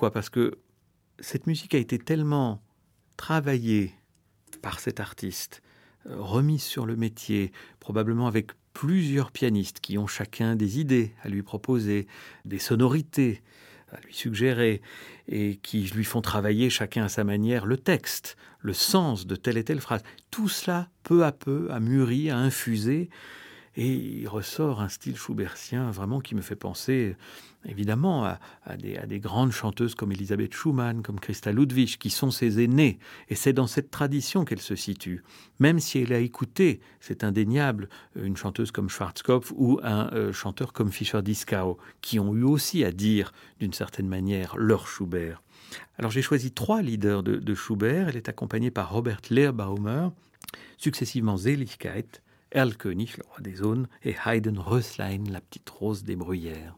Parce que cette musique a été tellement travaillée par cet artiste, remise sur le métier, probablement avec plusieurs pianistes qui ont chacun des idées à lui proposer, des sonorités à lui suggérer et qui lui font travailler chacun à sa manière le texte, le sens de telle et telle phrase. Tout cela, peu à peu, a mûri, a infusé et il ressort un style schubertien vraiment qui me fait penser évidemment à, à, des, à des grandes chanteuses comme Elisabeth Schumann, comme Christa Ludwig, qui sont ses aînées. Et c'est dans cette tradition qu'elle se situe. Même si elle a écouté, c'est indéniable, une chanteuse comme Schwarzkopf ou un euh, chanteur comme Fischer-Dieskau, qui ont eu aussi à dire, d'une certaine manière, leur Schubert. Alors j'ai choisi trois leaders de, de Schubert. Elle est accompagnée par Robert Lehrbaumer, successivement Seligkeit, Erlkönig, le roi des Aunes, et Haydn Röslein, la petite rose des bruyères.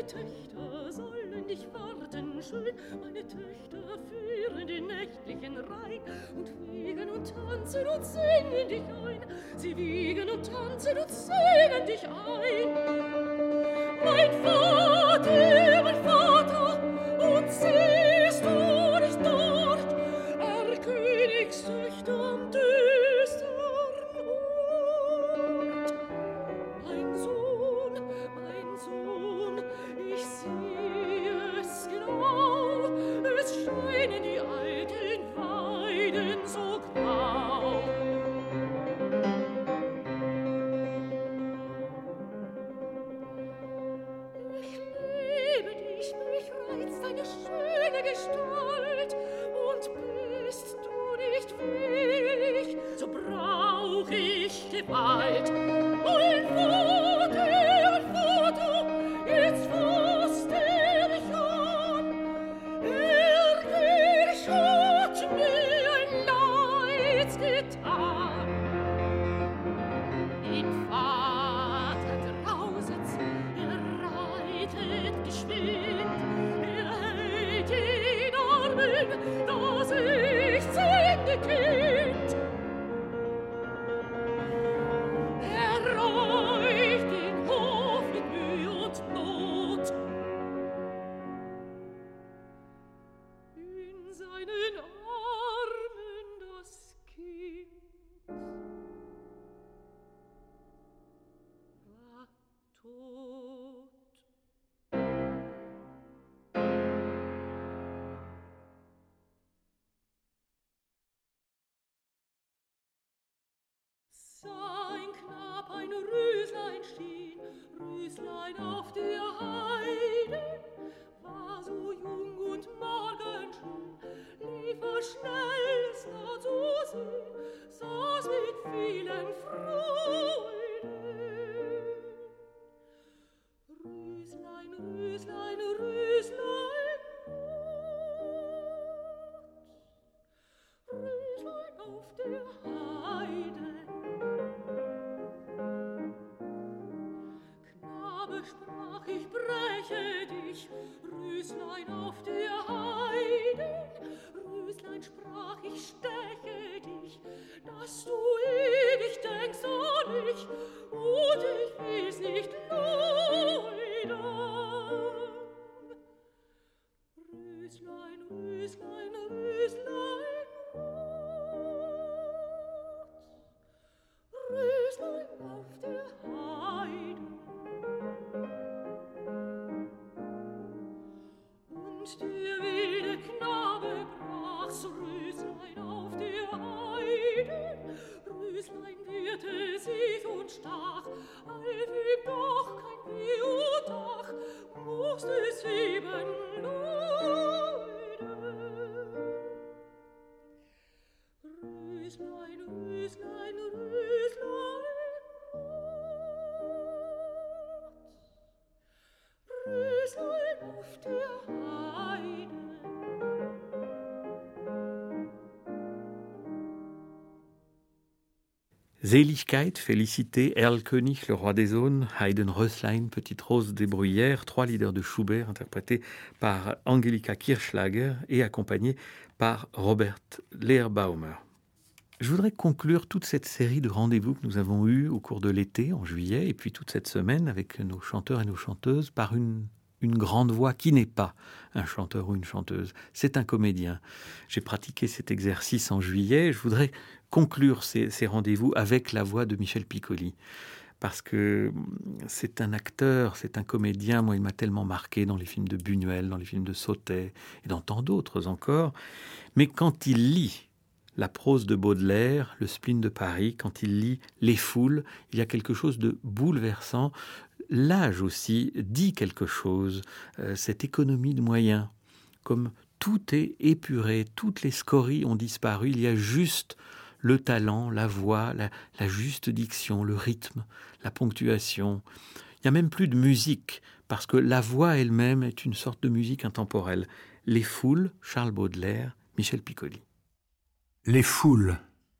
meine Töchter sollen dich warten schön, meine Töchter führen den nächtlichen Rhein und wiegen und tanzen und singen dich ein, sie wiegen und tanzen und singen dich ein. Mein Vater, mein Vater, und siehst du nicht dort, er Königstöchter am düstern Ort. Mein Sohn, mein Sohn, ich sehe es genau, es scheinen die alten Weiden so grau. Ich liebe dich, mich reizt deine schöne Gestalt, und bist du nicht willig, so brauch ich Gewalt. Mein Vater, mein Vater, jetzt fasst er mich an, er König hat mir ein Leid getan. Den Vater drauset's, er reitet geschwind, er hält in Armen das sechzehnte Kind. Er reicht den Hof mit Mühe und Not. In seinen Armen das Kind war tot. Sah ein Knab ein Röslein stehen, Röslein auf der Heide, war so jung und morgenschön, lief er schnell, es sah zu sehen, saß mit vielen Freuden. Röslein, Röslein, Röslein rot, Röslein auf der Heide. Knabe, sprach ich, breche dich, Röslein auf der Heide. Röslein, sprach ich, steche dich, dass du ewig denkst an mich, und ich will's nicht leiden. Röslein, Röslein, Röslein rot, Röslein auf der Heide. Und der wilde Knabe brach's Röslein auf der Heide. Röslein wehrte sich und stach, half ihm doch kein Wehodach, musste es eben leiden. Röslein, Röslein, Röslein rot, Röslein auf der Heide. Seligkeit, Félicité, Erlkönig, le roi des Aunes, Haydn, Röslein, Petite Rose des Bruyères, trois leaders de Schubert interprétés par Angelika Kirchschlager et accompagnés par Robert Leerbaumer. Je voudrais conclure toute cette série de rendez-vous que nous avons eus au cours de l'été, en juillet, et puis toute cette semaine avec nos chanteurs et nos chanteuses par une, une grande voix qui n'est pas un chanteur ou une chanteuse, c'est un comédien. J'ai pratiqué cet exercice en juillet, je voudrais conclure ces, ces rendez-vous avec la voix de Michel Piccoli. Parce que c'est un acteur, c'est un comédien, moi il m'a tellement marqué dans les films de Buñuel, dans les films de Sautet et dans tant d'autres encore. Mais quand il lit la prose de Baudelaire, le spleen de Paris, quand il lit Les Foules, il y a quelque chose de bouleversant. L'âge aussi dit quelque chose, euh, cette économie de moyens. Comme tout est épuré, toutes les scories ont disparu, il y a juste le talent, la voix, la, la juste diction, le rythme, la ponctuation. Il n'y a même plus de musique, parce que la voix elle-même est une sorte de musique intemporelle. Les Foules, Charles Baudelaire, Michel Piccoli. Les Foules.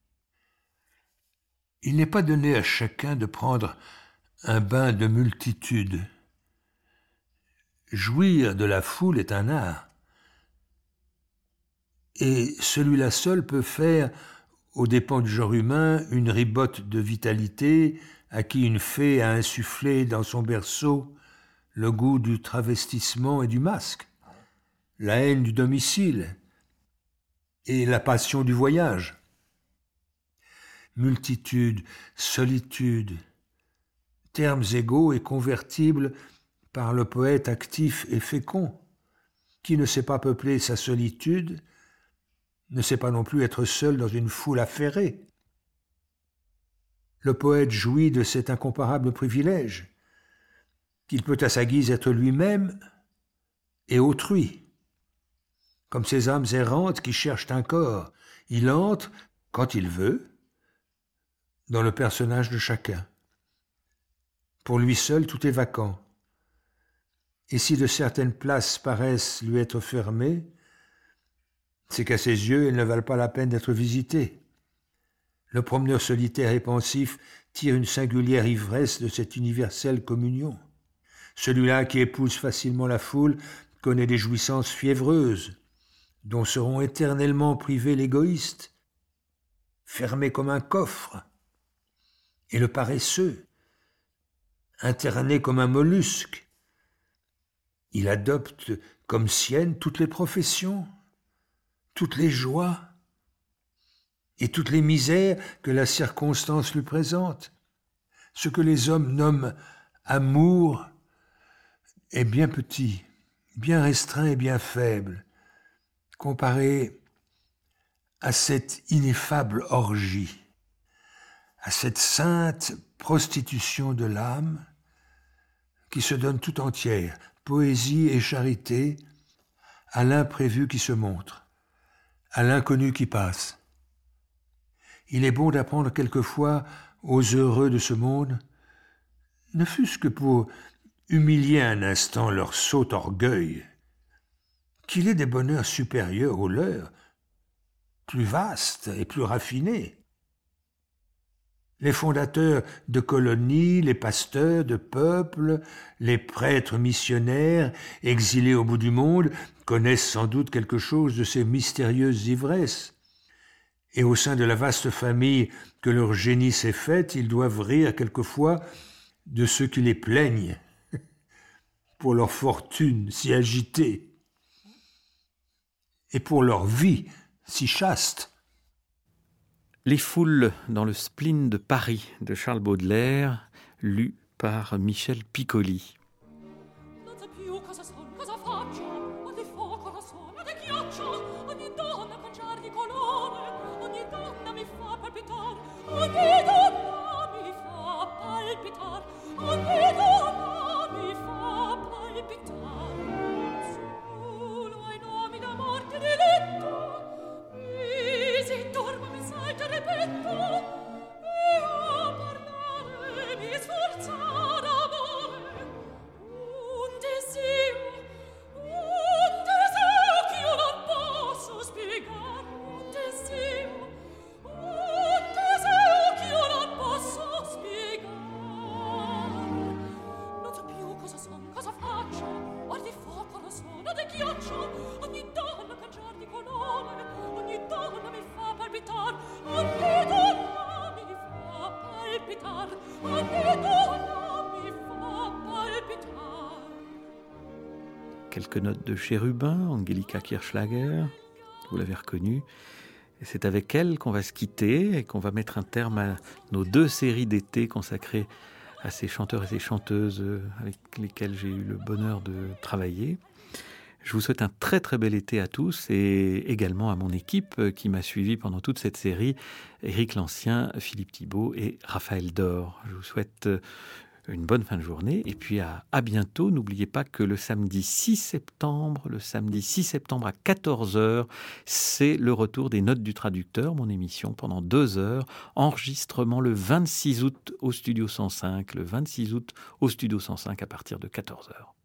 Il n'est pas donné à chacun de prendre un bain de multitude. jouir de la foule est un art. Et celui-là seul peut faire, aux dépens du genre humain, une ribote de vitalité à qui une fée a insufflé dans son berceau le goût du travestissement et du masque, la haine du domicile et la passion du voyage. Multitude, solitude, termes égaux et convertibles par le poète actif et fécond, qui ne sait pas peupler sa solitude, ne sait pas non plus être seul dans une foule affairée. Le poète jouit de cet incomparable privilège, qu'il peut à sa guise être lui-même et autrui. Comme ces âmes errantes qui cherchent un corps, il entre, quand il veut, dans le personnage de chacun. Pour lui seul, tout est vacant. Et si de certaines places paraissent lui être fermées, c'est qu'à ses yeux, elles ne valent pas la peine d'être visitées. Le promeneur solitaire et pensif tire une singulière ivresse de cette universelle communion. Celui-là qui épouse facilement la foule connaît des jouissances fiévreuses, dont seront éternellement privés l'égoïste, fermé comme un coffre, et le paresseux, interné comme un mollusque. Il adopte comme sienne toutes les professions, toutes les joies et toutes les misères que la circonstance lui présente. Ce que les hommes nomment amour est bien petit, bien restreint et bien faible, comparé à cette ineffable orgie, à cette sainte prostitution de l'âme qui se donne tout entière, poésie et charité, à l'imprévu qui se montre, à l'inconnu qui passe. Il est bon d'apprendre quelquefois aux heureux de ce monde, ne fût-ce que pour humilier un instant leur sot orgueil, qu'il est des bonheurs supérieurs aux leurs, plus vastes et plus raffinés. Les fondateurs de colonies, les pasteurs de peuples, les prêtres missionnaires, exilés au bout du monde, connaissent sans doute quelque chose de ces mystérieuses ivresses. Et au sein de la vaste famille que leur génie s'est faite, ils doivent rire quelquefois de ceux qui les plaignent pour leur fortune si agitée et pour leur vie si chaste. Les foules dans le spleen de Paris de Charles Baudelaire, lu par Michel Piccoli. Non so più cosa son, cosa faccio, o di fuoco la sono, di ghiaccio, ogni donna cangiar di colore, ogni donna mi fa palpitar, ogni donna mi fa palpitar, ogni donna mi fa palpitar. Solo ai nomi d'amor che diletto, mi si dorma, mi salta, repetto, e a parlare mi sforza d'amore. Un desio, un desio che io non posso spiegare, un desio, un desio che io non posso spiegare. Non so più cosa son, cosa faccio, o di fuoco lo sono, di ghiaccio, ogni donna cangiar di colore, ogni donna mi fa palpitar, ogni donna mi fa palpitar, ogni donna mi fa palpitar. Quelques notes de Chérubin, Angelika Kirchschlager, vous l'avez reconnue. Et c'est avec elle qu'on va se quitter et qu'on va mettre un terme à nos deux séries d'été consacrées à ces chanteurs et ces chanteuses avec lesquels j'ai eu le bonheur de travailler. Je vous souhaite un très très bel été à tous et également à mon équipe qui m'a suivi pendant toute cette série, Éric Lancien, Philippe Thibault et Raphaël Dor. Je vous souhaite une bonne fin de journée et puis à, à bientôt. N'oubliez pas que le samedi six septembre, le samedi six septembre à quatorze heures, c'est le retour des Notes du Traducteur, mon émission pendant deux heures. Enregistrement le vingt-six août au Studio cent cinq, le vingt-six août au Studio cent cinq à partir de quatorze heures.